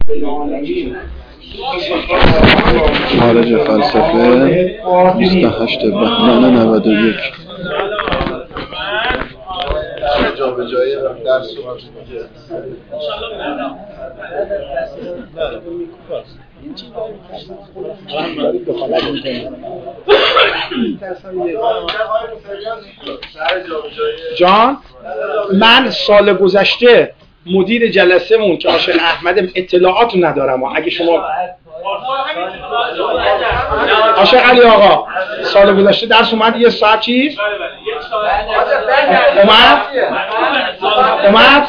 خارج فلسفه 28 بهمن 91. جا به جای درس رو جان من سال گذشته مدیر جلسه مون که آشق احمد اطلاعات رو ندارم اگه شما آشق علی آقا سال گذشته درس اومد یه ساعت چیز اومد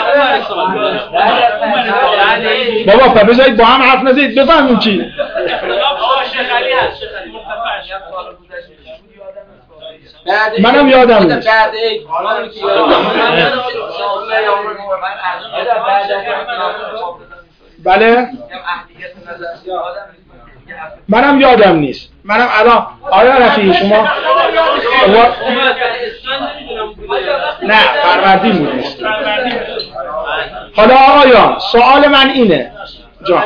بابا پا بذارید با هم حرف نزدید بفهمیم چی منم یادم نیست بله منم یادم نیست منم الان آیا رفیقی شما نه فروردین بود حالا آقایان سوال من اینه جان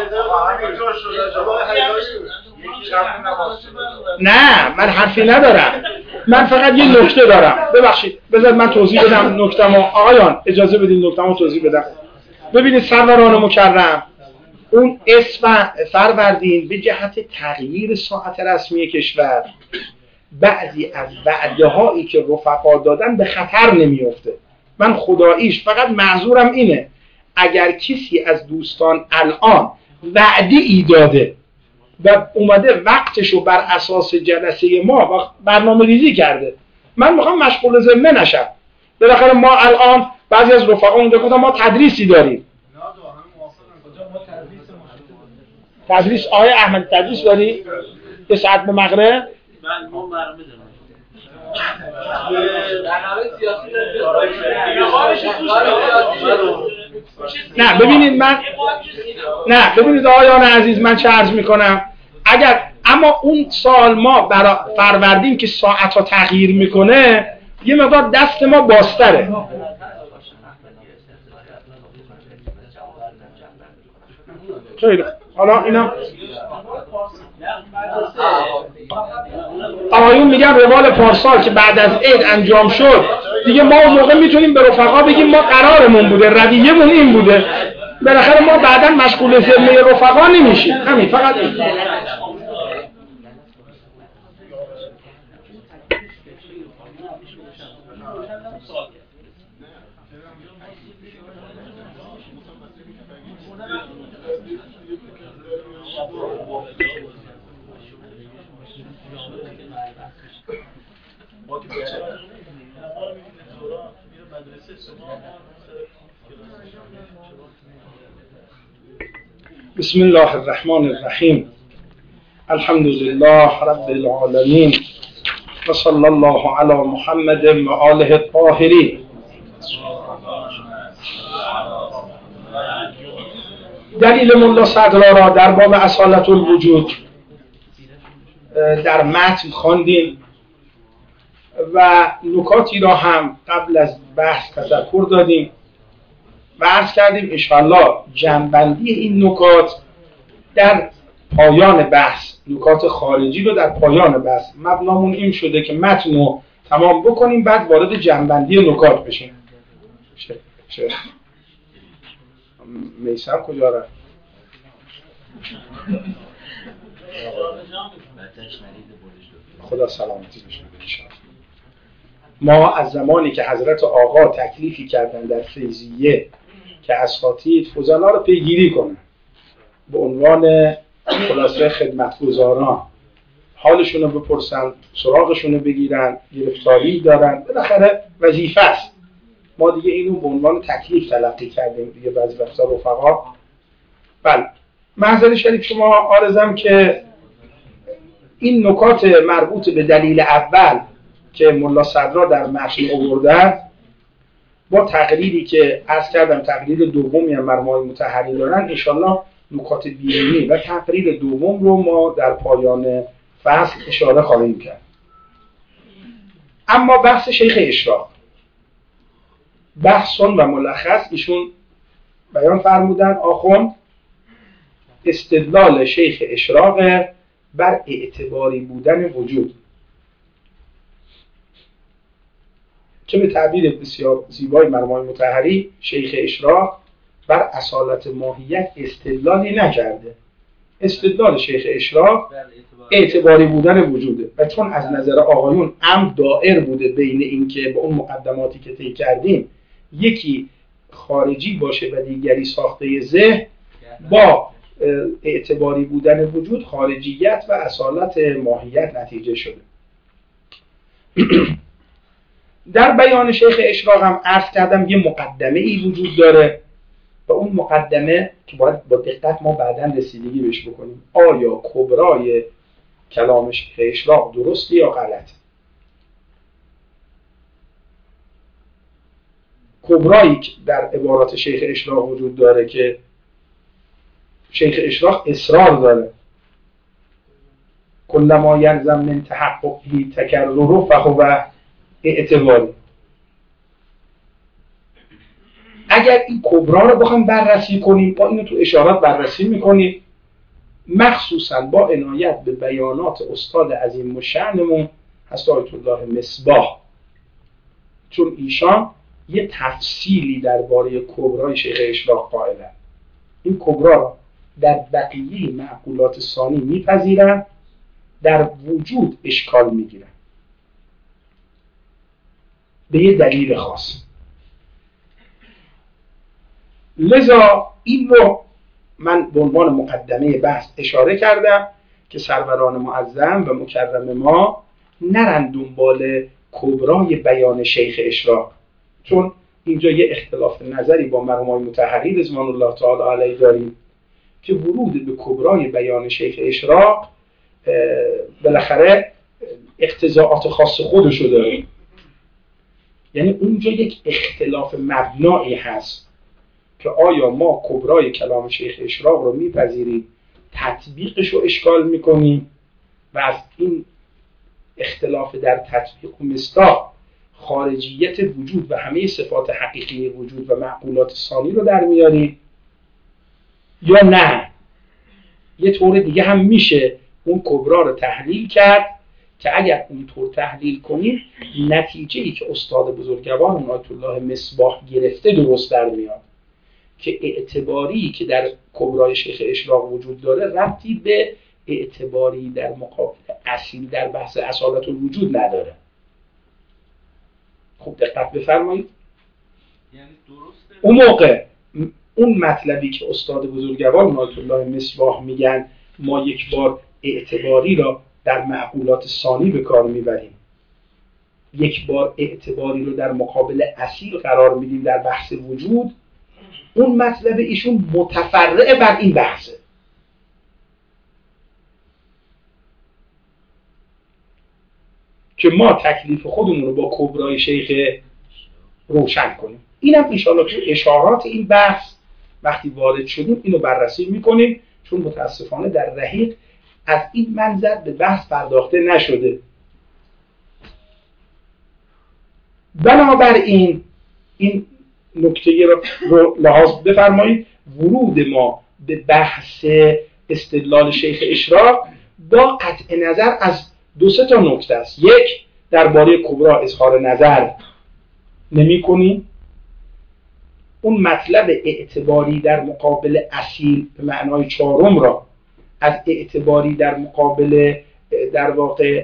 نه من حرفی ندارم من فقط یه نکته دارم ببخشید بذار من توضیح بدم نکته‌مو آقایان اجازه بدید نکته‌مو توضیح بدم ببینید سروران مکرم اون اسم فروردین به جهت تغییر ساعت رسمی کشور بعضی از وعده هایی که رفقا دادن به خطر نمیفته من خداییش فقط معذورم اینه اگر کسی از دوستان الان وعده ای داده و اومده وقتشو بر اساس جلسه ما برنامه ریزی کرده من میخوام مشغول ذمه نشم بالاخره ما الان بعضی از رفقا اونجا گفتن ما تدریسی داریم تدریس آقای احمد تدریس داری؟ یه ساعت به مغرب؟ نه ببینید آقایان عزیز من چه عرض میکنم اما اون سال ما برای فروردین که ساعت ها تغییر میکنه یه مقدار دست ما بازتره خیلی حالا اینا آقایون میگن روال پارسال که بعد از عید انجام شد دیگه ما اون موقع میتونیم به رفقا بگیم ما قرارمون بوده رویه‌مون این بوده بالاخره ما بعدا مشغول ذمه رفقا نمیشیم همین فقط این بسم الله الرحمن الرحیم الحمد لله رب العالمین و صلی الله علی محمد و آله الطاهرین دلیل ملا صدرا را در باب اصالت الوجود در متن خواندیم و نکاتی را هم قبل از بحث تذکر دادیم و عرض کردیم انشاءالله جمع‌بندی این نکات در پایان بحث نکات خارجی رو در پایان بحث مبنامون این شده که متن رو تمام بکنیم بعد وارد جمع‌بندی نکات بشیم میثم کجا رفت؟ خدا سلامتی بشه انشاءالله ما از زمانی که حضرت آقا تکلیفی کردن در فیضیه که اساتید فضلا رو پیگیری کنن به عنوان خلاصه خدمتگزاران حالشون رو بپرسن سراغشون رو بگیرن گرفتاری دارن بالاخره وظیفه است ما دیگه اینو به عنوان تکلیف تلقی کردیم دیگه بعضی وقتا رفقا بله محضر شریف شما عارضم که این نکات مربوط به دلیل اول که ملا صدرا در متن آوردن با تقریری که عرض کردم تقریر دومی هم مرمای مطهری دارن انشالله نکات بیرونی و تقریر دوم رو ما در پایان فصل اشاره خواهیم کرد. اما بحث شیخ اشراق بحث و ملخص ایشون بیان فرمودن آخوند استدلال شیخ اشراق بر اعتباری بودن وجود، که به تعبیر بسیار زیبای مرحوم مطهری شیخ اشراق بر اصالت ماهیت استدلالی نکرده. استدلال شیخ اشراق اعتباری بودن وجوده و چون از نظر آقایون امر دائر بوده بین این که با اون مقدماتی که طی کردیم یکی خارجی باشه و دیگری ساخته ذهن، با اعتباری بودن وجود خارجیت و اصالت ماهیت نتیجه شده. در بیان شیخ اشراق هم عرض کردم یه مقدمه ای وجود داره و اون مقدمه که باید با دقت ما بعداً رسیدگی بهش بکنیم، آیا کبرای کلام شیخ اشراق درسته یا غلط؟ کبرایی که در عبارات شیخ اشراق وجود داره که شیخ اشراق اصرار داره کلما یلزم من تحققی تکرر فهو اعتباری. اگر این کبرا رو بخوام بررسی کنیم، با اینو تو اشارات بررسی میکنیم، مخصوصا با عنایت به بیانات استاد عظیم الشأنمون هست آیت الله مصباح، چون ایشان یه تفصیلی درباره کبرای شیخ اشراق قائلن. این کبرا را در بقیه معقولات ثانی میپذیرن، در وجود اشکال میگیرن به یه دلیل خاص. لذا این رو من به عنوان مقدمه بحث اشاره کردم که سروران معظم و مکرم ما نرن دنبال کبرای بیان شیخ اشراق، چون اینجا یه اختلاف نظری با مرحوم مطهری رضوان الله تعالی علیه داریم که ورود به کبرای بیان شیخ اشراق بالاخره اقتضاعات خاص خودشو داره. یعنی اونجا یک اختلاف مبنایی هست که آیا ما کبرای کلام شیخ اشراق رو میپذیریم، تطبیقش رو اشکال میکنیم و از این اختلاف در تطبیق و مصداق خارجیت وجود و همه صفات حقیقی وجود و معقولات ثانی رو در میاریم، یا نه یه طور دیگه هم میشه اون کبرا رو تحلیل کرد که اگر اونطور تحلیل کنیم نتیجه‌ای که استاد بزرگوار آیت الله مصباح گرفته درست در میاد که اعتباری که در کبرای شیخ اشراق وجود داره ربطی به اعتباری در مقابل اصیل در بحث اصالت الوجود نداره. خوب دقت بفرمایید. یعنی درسته اون موقع اون مطلبی که استاد بزرگوار آیت الله مصباح میگن ما یک بار اعتباری را در معقولات ثانی به کار میبریم، یک بار اعتباری رو در مقابل اصیل قرار میدیم در بحث وجود، اون مطلب ایشون متفرع بر این بحثه. که ما تکلیف خودمون رو با کبرای شیخ روشن کنیم. اینم انشاءالله تو اشارات این بحث وقتی وارد شدیم اینو بررسی میکنیم، چون متاسفانه در رحیق از این منظر به بحث پرداخته نشده. بنابراین این نکته رو لحاظ بفرمایید، ورود ما به بحث استدلال شیخ اشراق با قطع نظر از دو سه تا نکته است. یک، درباره کبرا اظهار نظر نمی کنیم، اون مطلب اعتباری در مقابل اصیل به معنای چهارم را از اعتباری در مقابل در واقع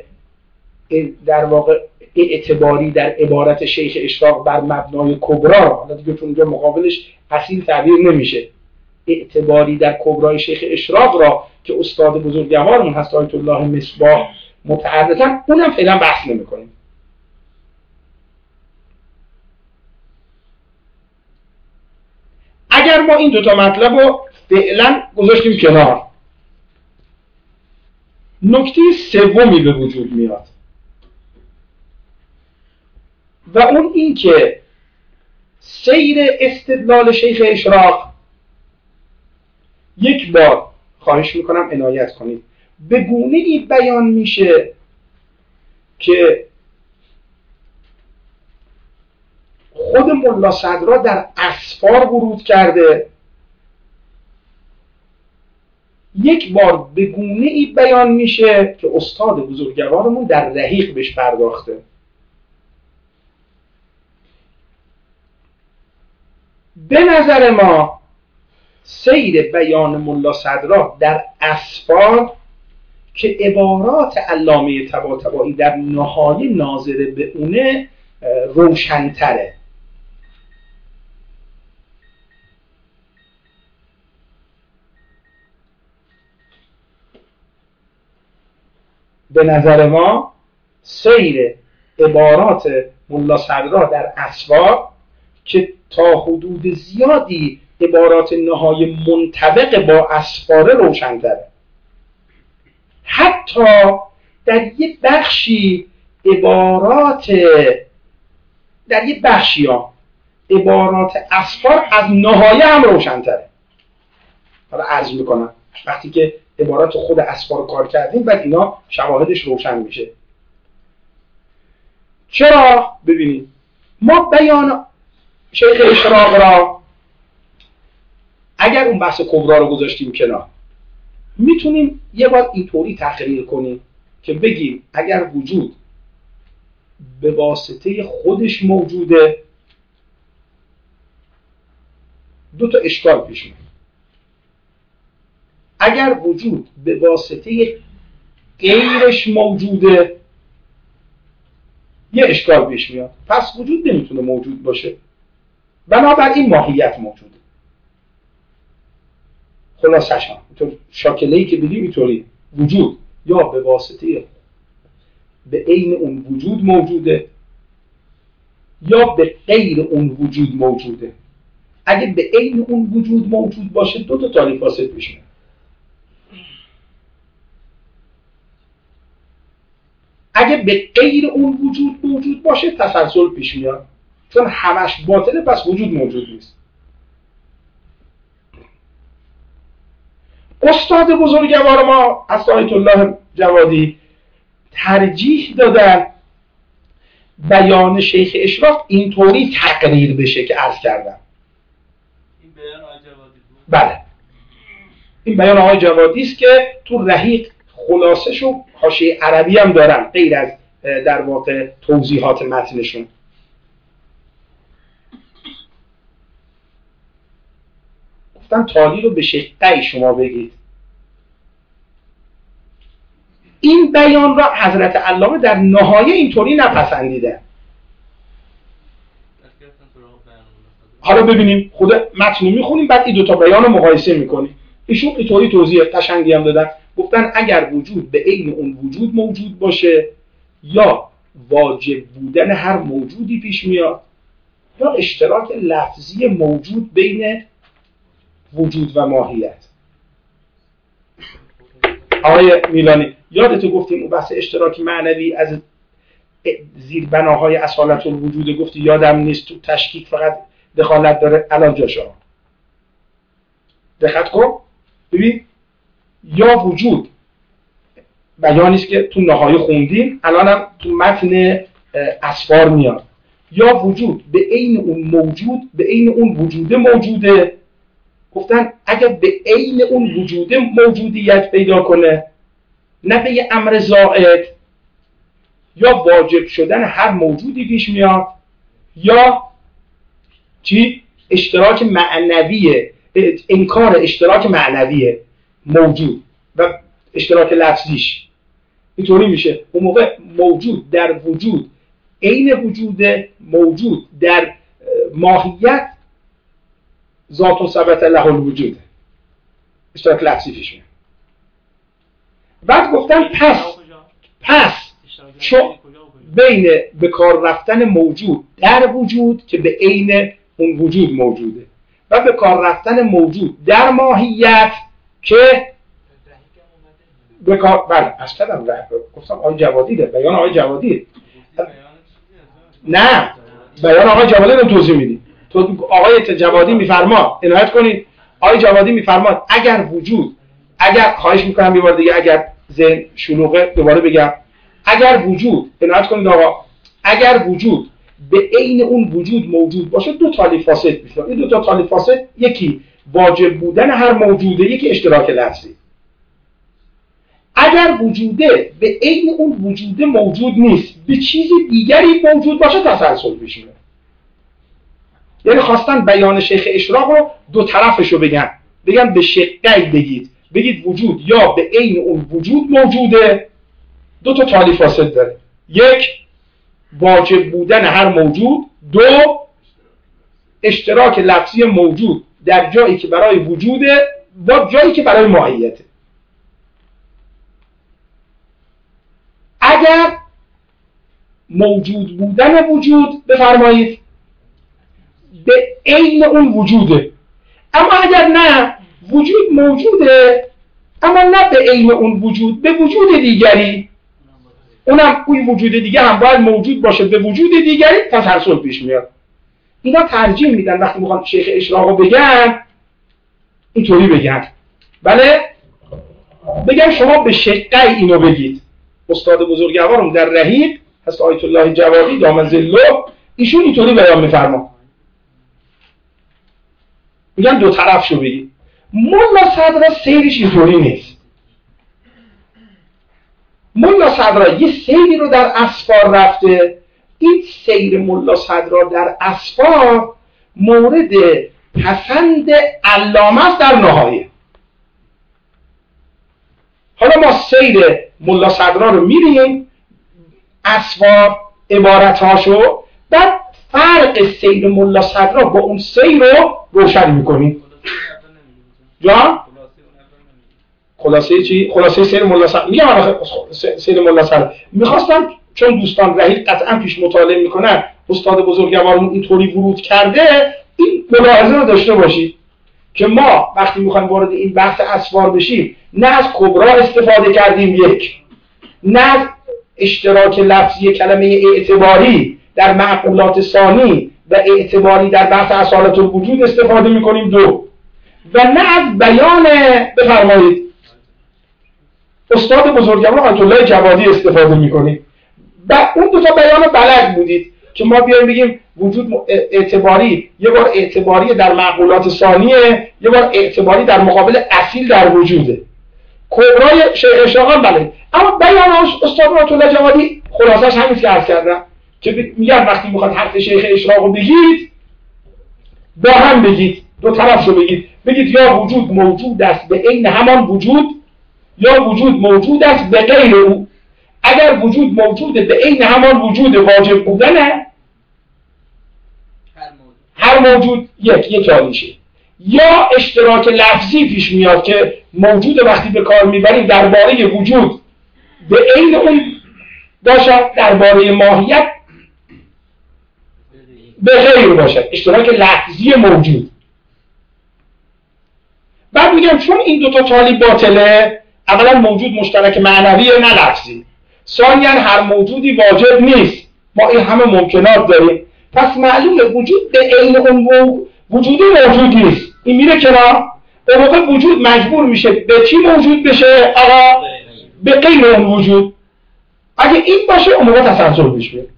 اعتباری در عبارت شیخ اشراق بر مبنای کبرا، حالا دیگه چون اونجا مقابلش اصیل تعبیر نمیشه، اعتباری در کبرای شیخ اشراق را که استاد بزرگوارمون هست آیت الله مصباح متعرضن، اونم فعلا بحث نمی‌کنیم. اگر ما این دوتا مطلب رو فعلا گذاشتیم کنار، نکته سومی به وجود میاد و اون این که سیر استدلال شیخ اشراق، یک بار خواهش میکنم عنایت کنید، به گونه‌ای بیان میشه که خود ملا صدرا در اسفار ورود کرده یک بار به گونه‌ای بیان میشه که استاد بزرگوارمون در رحیق بهش پرداخته. به نظر ما سیر بیان ملا صدرا در اسفار که عبارات علامه طباطبایی در نهایه ناظر به اونه روشن‌تره. به نظر ما سیر عبارات ملا صدرا در اسفار که تا حدود زیادی عبارات نهایی منطبق با اسفار روشن‌تره. حتی در یه بخشی عبارات اسفار از نهایه هم روشن‌تره. حالا عرض میکنم وقتی که عبارات خود اسفار کار کردیم بعد اینا شواهدش روشن میشه. چرا؟ ببینید ما بیان شیخ اشراق را اگر اون بحث کبرا رو گذاشتیم کنار میتونیم یه بار اینطوری تقریر کنیم که بگیم اگر وجود به واسطه خودش موجوده دو تا اشکال پیش میاد. اگر وجود به واسطه غیرش موجوده یه اشکال پیش میاد. پس وجود نمیتونه موجود باشه، بنابراین ماهیت موجوده. خلاصش هم شاکله‌ای که بگیم اینطوری وجود یا به واسطه به عین اون وجود موجوده یا به غیر اون وجود موجوده. اگه به عین اون وجود موجود باشه دو تا تاریخ فاسد پیش میاد. اگه به غیر اون وجود موجود باشه تسلسل پیش میاد، چون همش باطله پس وجود موجود نیست. استاد بزرگوار ما آیت الله جوادی ترجیح دادن بیان شیخ اشراق اینطوری تقریر بشه که عرض کردم. این بیان آقای جوادی بود؟ بله این بیان آقای جوادی است که تو رحیق خلاصش و حاشیه عربی هم دارن غیر از در واقع توضیحات متنشون. گفتن تالی رو به شقه شما بگید. این بیان را حضرت علامه در نهایه اینطوری نپسندیده. حالا ببینیم خود متن رو میخونیم بعد این دوتا بیان رو مقایسه میکنیم. ایشون اینطوری توضیح قشنگی هم دادن. گفتن اگر وجود به عین اون وجود موجود باشه یا واجب بودن هر موجودی پیش میاد یا اشتراک لفظی موجود بین وجود و ماهیت. آقای میلانی یادتو گفتیم اون بحث اشتراکی معنوی از زیر بناهای اصالت الوجود گفتی یادم نیست، تو تشکیک فقط دخالت داره. الان جاشا دقت کن ببین یا وجود بیانیست که تو نهایی خوندیم الان هم تو متن اسفار میاد، یا وجود به عین اون موجود به عین اون وجوده موجوده. گفتن اگر به عین اون وجوده موجودیت پیدا کنه نه به یه امر زائد یا واجب شدن هر موجودی پیش میاد یا چی؟ اشتراک معنویه، انکار اشتراک معنویه موجود و اشتراک لفظیش. اینطوری میشه اون موقع موجود در وجود عین وجوده، موجود در ماهیت ذات و ثبت له الوجود، اشتراک لفظی پیش میاد. بعد گفتن پس چون بین به کار رفتن موجود در وجود که به عین اون وجود موجوده و به کار رفتن موجود در ماهیت که به کار پس کردم گفتم آقای جوادی ده بیان آقای جوادی نه بیان آقای جوادی رو توضیح میدی. تو آقای جوادی میفرما عنایت کنید آقای جوادی میفرماد اگر وجود اگر خواهش میکنم یه بار دیگه اگر ذهن شلوغه دوباره بگم اگر وجود عنایت کنید آقا اگر وجود به عین اون وجود موجود باشه دو تالی فاسد میشه. این دو تا تالی فاسد یکی واجب بودن هر موجوده یکی اشتراک لفظی. اگر وجوده به عین اون وجود موجود نیست، به چیز دیگری موجود باشه، تسلسل پیش میاد. یعنی خواستن بیان شیخ اشراق رو دو طرفش رو بگن به شقی بگید وجود یا به عین اون وجود موجوده، دو تا تالیف فاسد داره. یک، واجب بودن هر موجود. دو، اشتراک لفظی موجود در جایی که برای وجوده با جایی که برای معیته. اگر موجود بودن وجود بفرمایید به عین اون وجوده، اما اگر نه وجود موجوده اما نه به عین اون وجود، به وجود دیگری، اونم اون وجود دیگر هم باید موجود باشه به وجود دیگری، تسلسل پیش میاد. اینا ترجیح میدن وقتی میخوان شیخ اشراقو بگن اینطوری بگن، بله بگن شما به شقی اینو بگید. استاد بزرگوارم در رحیق هست آیت الله جوادی دامن ظله، ایشون اینطوری بیان میفرما، میگن دو طرف شو بگید. ملا صدرا سیرش اینطوری نیست. ملا صدرا یه سیری رو در اسفار رفته، این سیر ملا صدرا در اسفار مورد پسند علامه است در نهایه. حالا ما سیر ملا صدرا رو میریم اسفار عبارتهاشو، بعد فرق سیر ملا صدرا با اون سیر رو روشن میکنیم. جان؟ خلاصه چی؟ خلاصه سیر ملا صدرا میگم. سیر ملا صدرا میخواستم چون دوستان رحیق قطعا پیش مطالعه میکنن استاد بزرگوارمون اینطوری ورود کرده، این ملاحظه رو داشته باشید که ما وقتی میخوایم وارد این بحث اسفار بشیم نه از کبرا استفاده کردیم، یک، نه از اشتراک لفظی کلمه اعتباری در معقولات ثانی و اعتباری در بحث اصالت الوجود استفاده میکنیم، دو، و نه از بیان بفرمایید استاد بزرگوار آیت الله جوادی استفاده میکنیم. و اون دو تا بیان بلد بودید که ما بیایم بگیم وجود اعتباری، یه بار اعتباری در معقولات ثانیه، یه بار اعتباری در مقابل اصیل در وجوده. کبرای شیخ اشراق بله، اما بیان استاد آیت الله جوادی خلاصش همین که عرض کردم که میگن وقتی میخواد حرف شیخ اشراق رو بگید با هم بگید، دو طرف رو بگید یا وجود موجود است به عین همان وجود یا وجود موجود است به غیر او. اگر وجود موجوده به عین همان وجود واجب بودنه، هر موجود یک حالیشه، یا اشتراک لفظی پیش میاد که موجود وقتی به کار میبریم درباره وجود به عین اون باشد، درباره ماهیت به غیر باشد، اشتراک لفظی موجود. بعد میگم چون این دوتا تالی باطله، اولا موجود مشترک معنویه نه لفظی، ثانیاً هر موجودی واجب نیست، ما این همه ممکنات داریم، پس معلومه وجود به عین اون وجودی موجود نیست، این میره کنار. به موقع وجود مجبور میشه به چی موجود بشه؟ آقا به غیر اون وجود. اگه این باشه اون موقع تسلسل پیش میاد.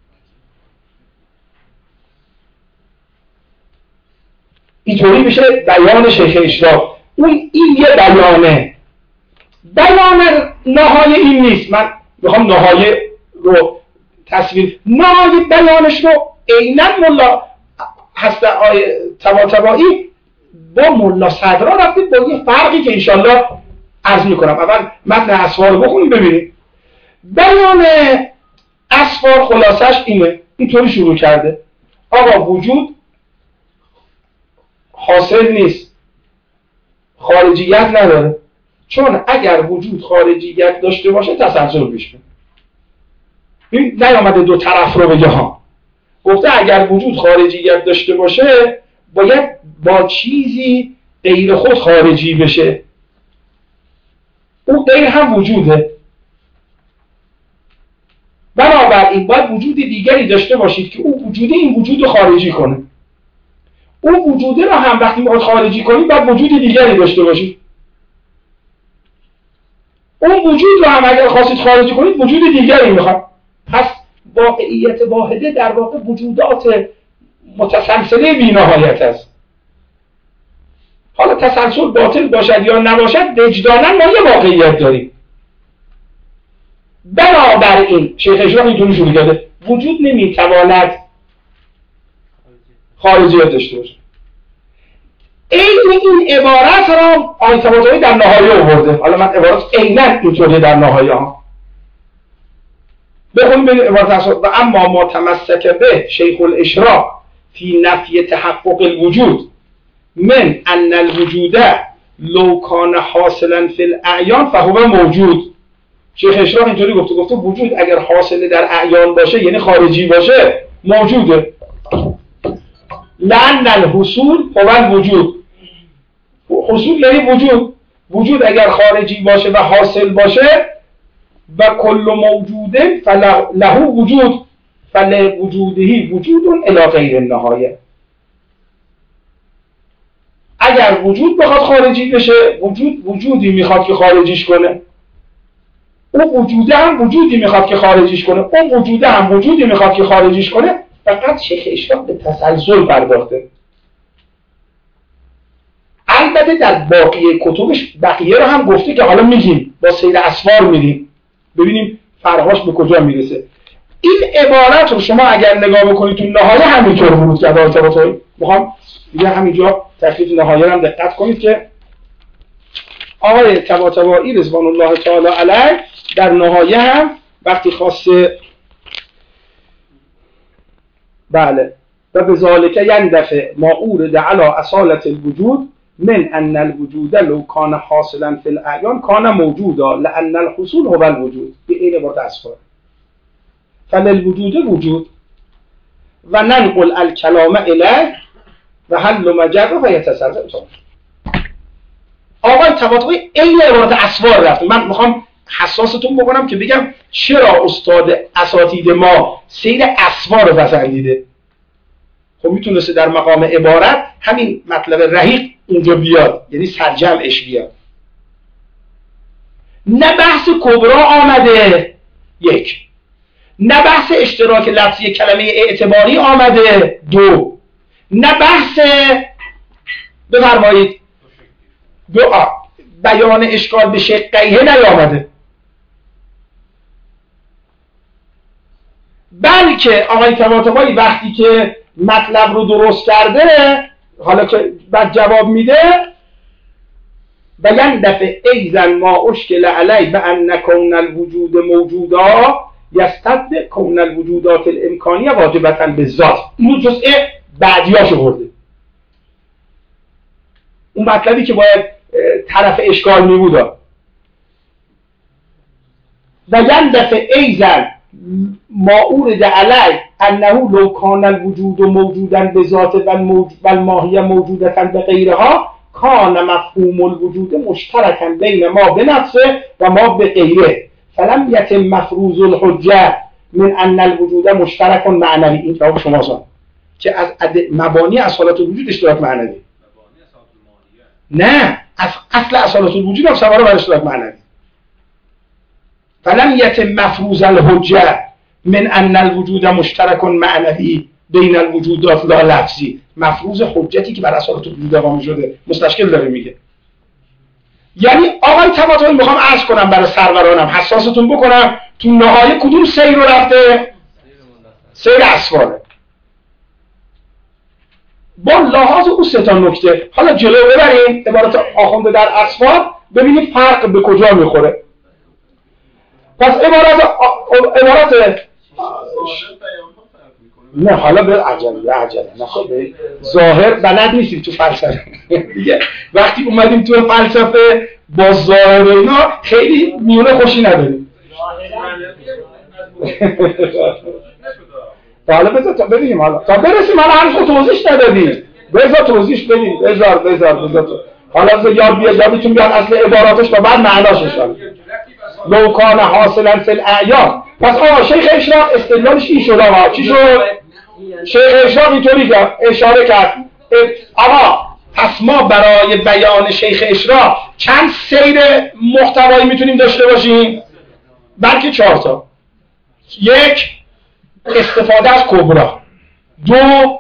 اینطوری میشه بیان شیخ اشراق. این یه بیانه، بیان نهایه این نیست. من میخوام نهایه رو تصویر، نهایه بیانش رو عیناً ملا هست طباطبایی با ملا صدرا رفتید با یه فرقی که انشالله عرض میکنم. اول متن اسفار رو بخونیم ببینید. بیان اسفار خلاصش اینه، اینطوری شروع کرده: آقا وجود حاصل نیست، خارجیت نداره، چون اگر وجود خارجیت داشته باشه تسلسل پیش میاد. نیامده دو طرف رو بگه ها، گفته اگر وجود خارجیت داشته باشه باید با چیزی غیر خود خارجی بشه، اون غیر هم وجوده. بنابراین باید وجود دیگری داشته باشید که اون وجوده این وجود رو خارجی کنه. اون وجوده رو هم وقتی میخواد خارجی کنید باید وجود دیگری داشته باشید. اون وجود رو هم اگر خواستید خارجی کنید وجود دیگری میخواد. پس واقعیت واحده در واقع وجودات متسلسله بی‌نهایت است. حالا تسلسل باطل باشد یا نباشد، وجداناً ما یه واقعیت داریم. بنابراین شیخ اشراق اینطوری شروع کرده وجود نمیتواند خارجیت داشته باشه. این عبارت را آقای طباطبایی در نهایه آورده. حالا من عبارت عیناً اینطوری در نهایه ها بخونیم ببینید عبارت اصلا. و اما ما تمسک به شیخ الاشراق فی نفی تحقق الوجود من ان الوجود لو کان حاصلا فی الاعیان فهو موجود. شیخ اشراق اینطوری گفته وجود اگر حاصل در اعیان باشه یعنی خارجی باشه موجوده. لأن الحصول هو الوجود. حصول یعنی وجود اگر خارجی باشه و حاصل باشه و کل موجود فله وجود فلوجوده وجود الی غیر النهایه. اگر وجود بخواد خارجی بشه وجودی میخواد که خارجیش کنه، اون وجوده هم وجودی میخواد که خارجیش کنه، اون وجوده هم وجودی میخواد که خارجیش کنه. فقط شیخ اشراق به تسلسل پرداخته. البته در باقی کتبش بقیه رو هم گفته که حالا میگیم با سیر اسوار میریم ببینیم فرقاش به کجا میرسه. این عبارت رو شما اگر نگاه بکنید تو نهایه همینطور ورود کرده آقای طباطبایی. میخوام دیگه همینجا تکلیف نهایه رو هم دقت کنید که آقای طباطبایی رضوان الله تعالی علیه در نهایه هم وقتی خواسته بله و به ذالک یندفع ما اورد علی اصالت الوجود من ان الوجود لو کان حاصلا فی الاعیان کان موجودا لان الحصول هو الوجود. به این عبارت اصفار فللوجود وجود و ننقل الکلام الیه و حل مجر و یتصرف. آقای طباطبایی این عبارت اسوار رفت. من میخوام حساستون بکنم که بگم چرا استاد اساتید ما سیر اسوار رو پسندیده. خب میتونسته در مقام عبارت همین مطلب رحیق اونجا بیاد، یعنی سرجمعش بیاد. نه بحث کبرا آمده یک، نه بحث اشتراک لفظی کلمه اعتباری آمده دو، نه بحث بفرمایید بیان اشکال به شقیه نیامده، بلکه آقای طباطبایی وقتی که مطلب رو درست کرده حالا که بعد جواب میده بیان دفع ایزن ما اشکل علی به ان کون الوجود موجودا یستد کون الوجودات الامکانیه واجبتا به ذات. اون جزء بعدیاشو برده، اون مطلبی که باید طرف اشکال میبودا. و یندفع ایزن ما اورد علی انه لو کان الوجود موجودا به ذات و الماهیه موجودتا به غیرها کان مفهوم الوجود مشترکا بین ما به نفسه و ما به غیره فلم یتم مفروض الحجه من ان الوجود مشترک معنوی. این جواب شماست که از مبانی اصالت الوجود اشتراک معنوی نه، از اصل اصالت الوجود هم سواره بر اشتراک معنوی. فلم یتم مفروض الحجه من ان الوجود مشترک معنوی بین الوجودات لا لفظی. مفروض حجتی که بر اصالت الوجود اقامه شده مستشکل داره میگه. یعنی آقای طباطبایی میخوام عرض کنم برای سرورانم حساستون بکنم تو نهایه کدوم سیر رو رفته؟ سیر اسواره. با لحاظ اون سه تا نکته حالا جلو ببریم عبارت آخونده در اسوار ببینید فرق به کجا میخوره. پس عبارت نه حالا به عجله نه خب به ظاهر بلد نیستیم تو فلسفه دیگه. وقتی اومدیم تو فلسفه با ظاهر اینا خیلی میونه خوشی نداریم. حالا بذار تا ببینیم، حالا تا برسیم حالا هنوز توضیح ندادیم. بذار توضیح بدیم. بذار حالا یاد بیاد یادتون بیاد اصل عباراتش تا بعد معناش اشاره. لو کان حاصلا فی الاعیان. پس شیخ اشراق استدلالش این شد. آقا چی شد؟ شیخ اشراق اینطوری اشاره کرد پس ما برای بیان شیخ اشراق چند سیر محتوایی میتونیم داشته باشیم؟ بلکه 4 تا. 1 استفاده از کبرا، 2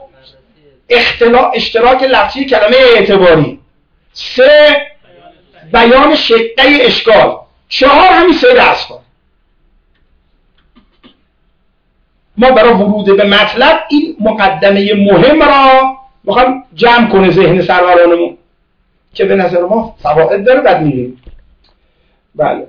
اشتراک لفظی کلمه اعتباری، 3 بیان شقه اشکال، 4 همین سیر اسفار. ما برای ورود به مطلب این مقدمه مهم را میخوایم جمع کنه ذهن سرورانمون که به نظر ما فواید داره. بعد میبینیم. بله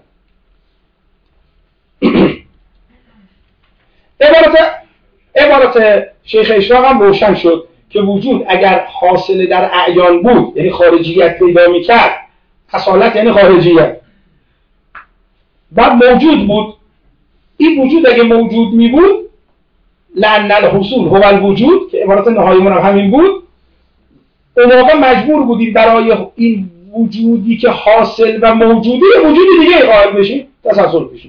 عبارت شیخ اشراق هم روشن شد که وجود اگر حاصل در اعیان بود یعنی خارجیت پیدا میکرد، اصالت یعنی خارجیت، بعد موجود بود، این وجود اگه موجود می بود لأن الحصول هو الوجود که عبارت نهاییمون هم همین بود، اون موقع مجبور بودیم برای این وجودی که حاصل و موجودی وجودی دیگه قائل بشیم، تسلسل بشیم.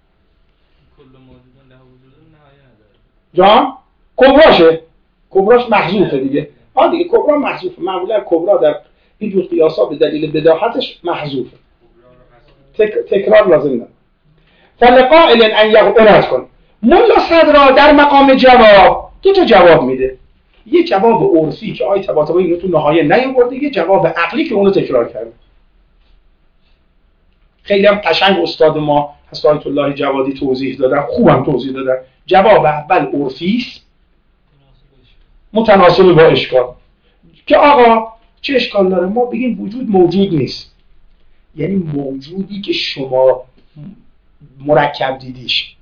جان کبراش محذوفه دیگه. دیگه کبرا محذوفه. معمولا کبرا در این جور قیاسا به دلیل بداهتش محذوفه، تکرار لازم نداره. فلقائل ان یغفرت کن. ملا صدرا در مقام جواب دو تا جواب میده. یه جواب عرفی که آیه طباطبایی اینو تو نهایه نیاورده، یه جواب عقلی که اونو تکرار کرده. خیلی هم قشنگ استاد ما آیت الله جوادی توضیح دادن، خوبم توضیح دادن. جواب اول عرفی است متناسب با اشکال، که آقا چه اشکال داره ما بگیم وجود موجود نیست، یعنی موجودی که شما مرکب دیدیش،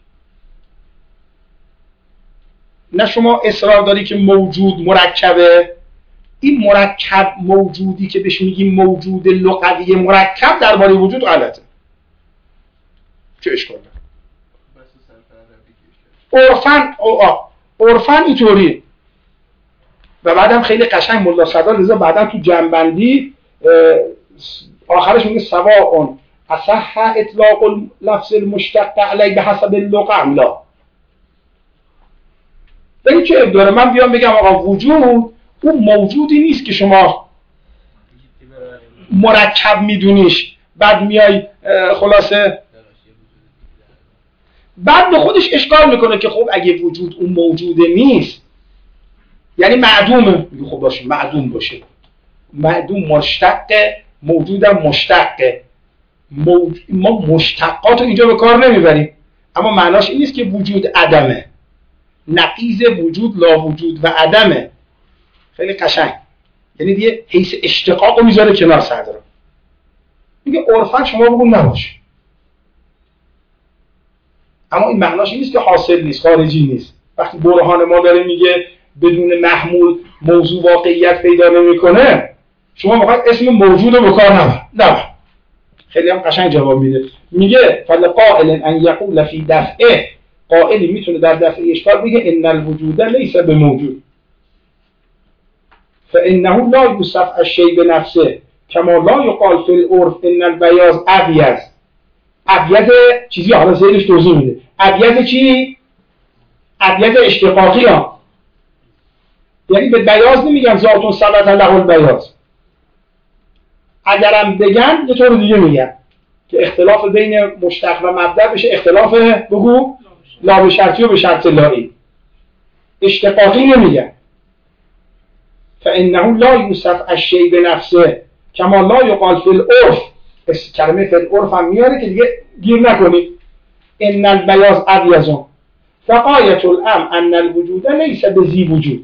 نه شما اصرار داری که موجود مرکبه. این مرکب موجودی که بهش میگیم موجود لغوی مرکب درباره وجود غلطه. چه اشکال داره؟ عرفاً اینطوریه. و بعدم خیلی قشنگ ملا صدر رضا بعدم تو جنبندی آخرش میگه سواء اصح اطلاق لفظ المشتق علی به حسب اللغة ام لا. ببین چه داره من بیام بگم آقا وجود اون موجودی نیست که شما مرکب میدونیش، بعد میای خلاصه بعد به خودش اشکال میکنه که خب اگه وجود اون موجوده نیست یعنی معدومه. میگه خب باشه معدوم باشه، معدوم مشتقه، موجودم مشتقه. ما مشتقات رو اینجا به کار نمیبریم، اما معناش این نیست که وجود عدمه. نقیض وجود لا وجود و عدمه. خیلی قشنگ. یعنی دیگه حیث اشتقاق رو میذاره کنار صدر. میگه عرفاً شما بگو نباشه، اما این معناش این نیست که حاصل نیست، خارجی نیست. وقتی برهان ما داره میگه بدون محمول موضوع واقعیت پیدا نمیکنه، شما میخواید اسم موجود رو به کار نبر. نه، خیلی هم قشنگ جواب میده. میگه فلقائل ان یقول فی دفعه، قائلی میتونه در دفعه اشکال بگه ان الوجود لیس بموجود فانه لا یوصف الشیء بنفسه کما لا یقال فی العرف ان البیاض ابیض. ابیض چیزی حالا ذهنش توضیح میده. ابیض چی؟ ابیض اشتقاقی ها، یعنی به بیاض نمیگن ذاتون ثبت له البیاض. اگرم بگن یه طور دیگه میگن که اختلاف بین مشتق و مبدأ بشه اختلاف بگو لا به شرطی و به شرط لایی. اشتقاقی نمیگن. فانه لا یوصف الشیء بنفسه کما لا یقال فی العرف. کلمه فی العرف هم میاره که دیگه گیر نکنید. ان البیاض ابیض فغایة الامر ان الوجود لیس بذی وجود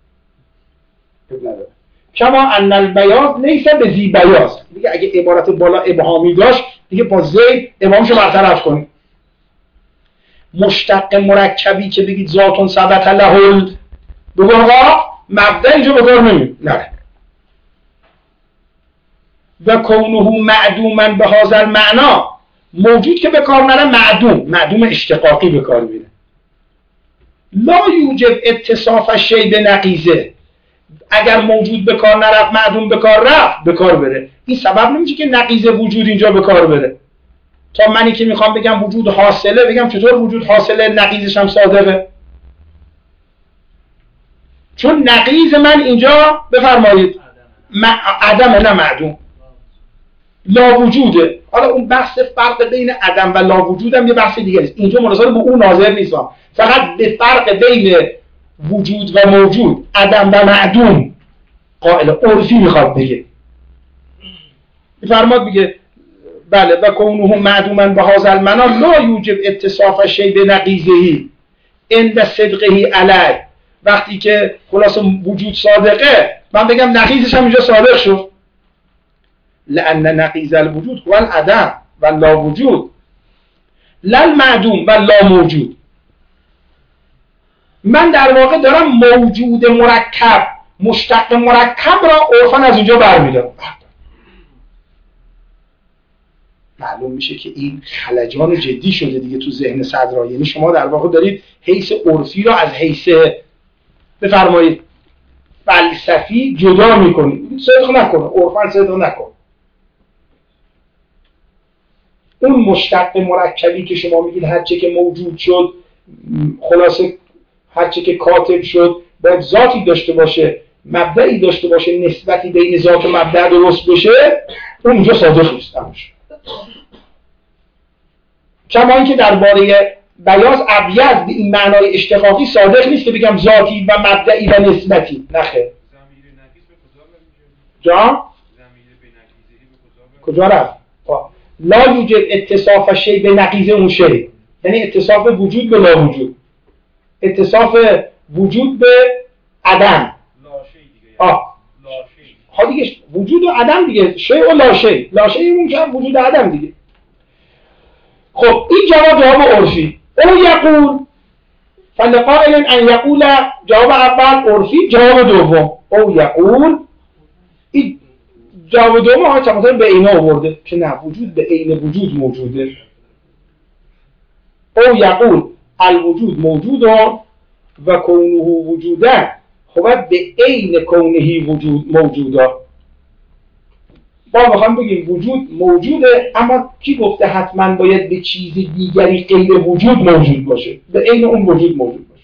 کما ان البیاض لیس بذی بیاض. دیگه اگه عبارت بالا ابهامی داشت دیگه با زید ابهامشو برطرف کنید. مشتق مرکبی که بگید ذاتون ثبت له بگو آقا مبدأ اینجا به کار نمیاد. نه. و کونه معدوما به هذا المعنا، موجود که به کار نره معدوم اشتقاقی به کار میره. لا یوجب اتصاف الشیء بنقیضه. اگر موجود به کار نرفت معدوم به کار رفت به کار بره. این سبب نمیشه که نقیض وجود اینجا به کار بره. تا منی که میخوام بگم وجود حاصله بگم چطور وجود حاصله نقیضش هم صادقه؟ چون نقیض من اینجا بفرمایید عدم نه معدوم لا وجوده. حالا اون بحث فرق بین عدم و لا وجود هم یه بحث دیگه است. اینجا مناظره به اون ناظر نیست، فقط به فرق بین وجود و موجود، عدم و معدوم قائل عرفی میخواد بگه. فرماد بگه بله و کونه معدوما به هذا المعنی لا یوجب اتصاف الشیء بنقیضه عند صدقه علی، وقتی که خلاص وجود صادقه من بگم نقیضش هم اینجا صادق شد. لأن نقیض الوجود هو العدم و لا وجود، لا المعدوم و لا موجود. من در واقع دارم موجود مرکب، مشتق مرکب را عرفاً از اینجا برمی‌دارم. معلوم میشه که این خلجان جدی شده دیگه تو ذهن صدرا. یعنی شما در واقع دارید حیث عرفی را از حیث بفرمایید فلسفی جدا میکنید. صدق نکنه، عرفاً صدق نکنه. اون مشتق مرکبی که شما میگید هرچه که موجود شد، خلاصه هرچه که کاتب شد باید ذاتی داشته باشه، مبدعی داشته باشه، نسبتی بین ذات و مبدع درست بشه، اون اینجا صادق نیست. کما اینکه درباره بیاض ابیض به این معنای اشتقاقی صادق نیست که بگم ذاتی و مبدعی و نسبتی. نخیر. جا؟ کجا رفت؟ لا یوجد اتصاف شیء به نقیض اون شیء، یعنی اتصاف وجود به لا وجود، اتصاف وجود به عدم. ها دیگه وجود و عدم دیگه، شیء و لا شیء، لا شیء اون که وجود عدم دیگه. خب این جواب عرفی. او یقول فلقائل ان یقول، جواب اول عرفی. جواب دوم او یقول، این جواب دوم ها چند به اینا آورده که نه، وجود به عین وجود موجوده. او یقول الوجود موجود و کونه وجوده، خب به عین کونهی وجود موجوده. ما میخوام بگیم وجود موجوده، اما کی گفته حتما باید به چیز دیگری غیر وجود موجود باشه؟ به عین اون وجود موجود باشه،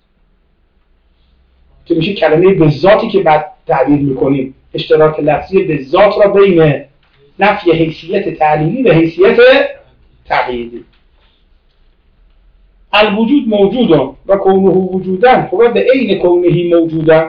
که میشه کلمه به ذاتی که بعد تعبیر میکنیم. اشتراک لفظی به ذات را بین نفی حیثیت تعلیلی و حیثیت تقییدی. الوجود موجود و کونه وجودن، خب به عین کونهی موجودن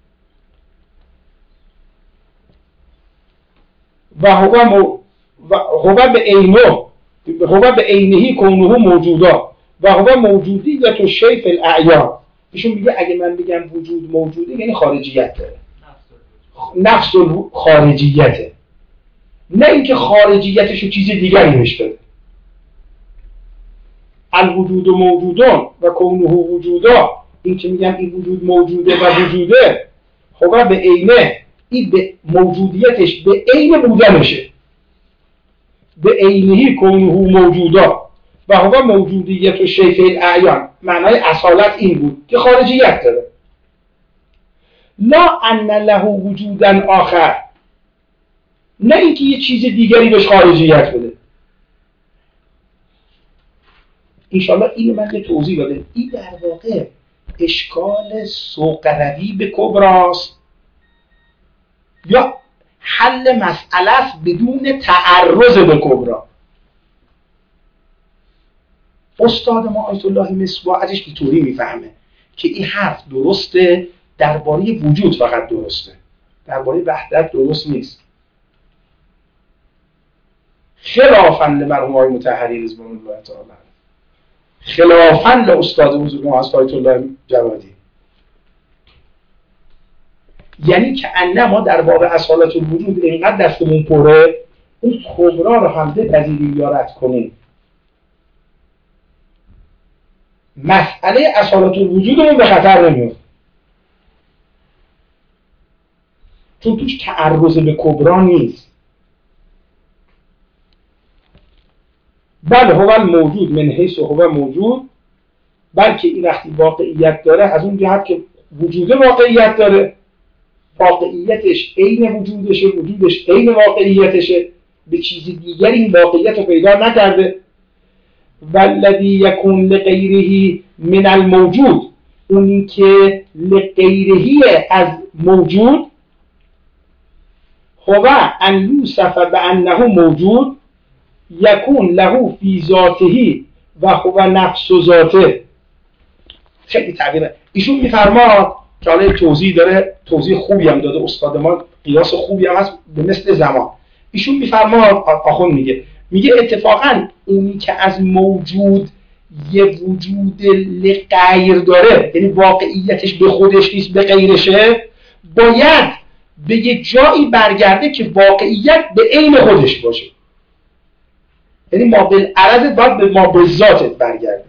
و هو به عینه، هو به عینهی کونه موجودا و هو موجودیت شیء فی الاعیان. ایشون میگه اگه من بگم وجود موجوده یعنی خارجیت داره، نفس خارجیته، نه اینکه خارجیتشو چیز دیگری بهش بده. الوجود موجودون و کونه وجودا، این که میگم این وجود موجوده و وجوده، خب به عینه، این به موجودیتش به عین بودنشه، به عینهی کونه موجودا و هو موجودیت شیء فی الاعیان. معنای اصالت این بود که خارجیت داره. لا ان له وجودا آخر، نه اینکه یه چیز دیگری بهش خارجیت بده. انشاءالله اینو من یه توضیح داده. این در واقع اشکال سوقروی به کبراست یا حل مسئله است بدون تعرض به کبرا. استاد ما آیت الله مصباح ازش اینطوری میفهمه که این حرف درسته درباره وجود، فقط درسته، درباره وحدت درست نیست. خلافاً لمرحوم آقای مطهری رضوان الله تعالی، خلافاً لاستاد بزرگ ما آیت الله جوادی. یعنی که ما در باب اصالت الوجود اینقدر دستمون پره، اون کبرا رو هم بپذیریم یا رد کنیم. مسئله اصالت الوجودمون به خطر نمیاد، چون توش تعرض به کبرا نیست. بله هو موجود من حیث هو موجود، بلکه این وقتی واقعیت داره از اون جهت که وجود واقعیت داره، واقعیتش عین وجودشه، وجودش عین واقعیتشه، به چیز دیگری این واقعیت رو پیدا نکرده. والذی یکون لغیره من الموجود، اونی که لغیره از موجود، هو ان یوصف بانه موجود یکون له فی ذاته و هو نفس ذاته. خیلی تعبیره. ایشون میفرماد که حالا توضیح داره، توضیح خوبی هم داده استاد ما، قیاس خوبی هم هست به مثل زمان. ایشون میفرماد، آخون میگه اتفاقا اونی که از موجود یه وجود لغیر داره، یعنی واقعیتش به خودش نیست به غیرشه، باید به یه جایی برگرده که واقعیت به عین خودش باشه. یعنی ما بالعرض باید به ما به ذاتت برگرده.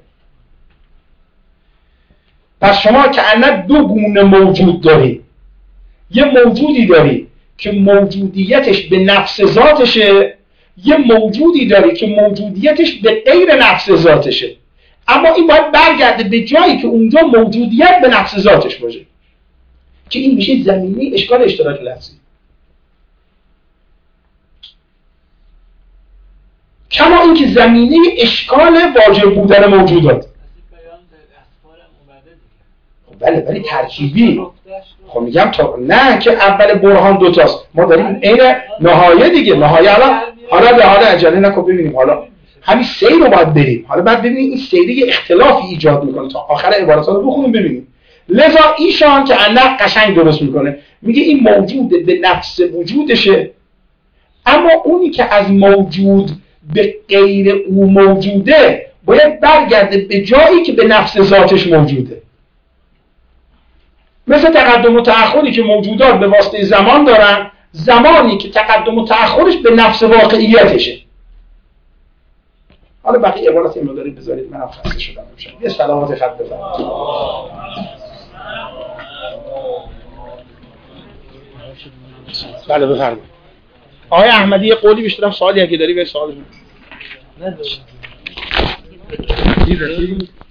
پس شما کأنه دو گونه موجود داری. یه موجودی داری که موجودیتش به نفس ذاتشه، یه موجودی داری که موجودیتش به غیر نفس ذاتشه. اما این باید برگرده به جایی که اونجا موجودیت به نفس ذاتش باشه، که این میشه زمینه اشکال اشتراک لفظی. کما اینکه زمینه اشکال واجب بودن موجودات. بله ولی ترکیبی. خب میگم تا نه که اول برهان دوتاست، ما داریم این نهایه دیگه. نهایه حالا به حال عجله نکن ببینیم، حالا همین سیر رو باید بریم، حالا بعد ببینیم این سیری یه اختلافی ایجاد میکنه، تا آخر عبارات رو بخونیم ببینیم. لذا ایشان که اندر قشنگ درست میکنه، میگه این موجود به نفس وجودشه، اما اونی که از موجود به غیر او موجوده باید برگرده به جایی که به نفس ذاتش موجوده. مثل تقدم و تأخری که موجودات به واسطه زمان دارن، زمانی که تقدم و تأخرش به نفس واقعیتشه. حالا بقیه عبارات این رو دارید بذارید، من هم خسته شدم امشب. یه سلامات خط بزنید. بله بفرمایید. آقای احمدی یه قولی بیشترم سوالی اگه داری به سوال. ندارم.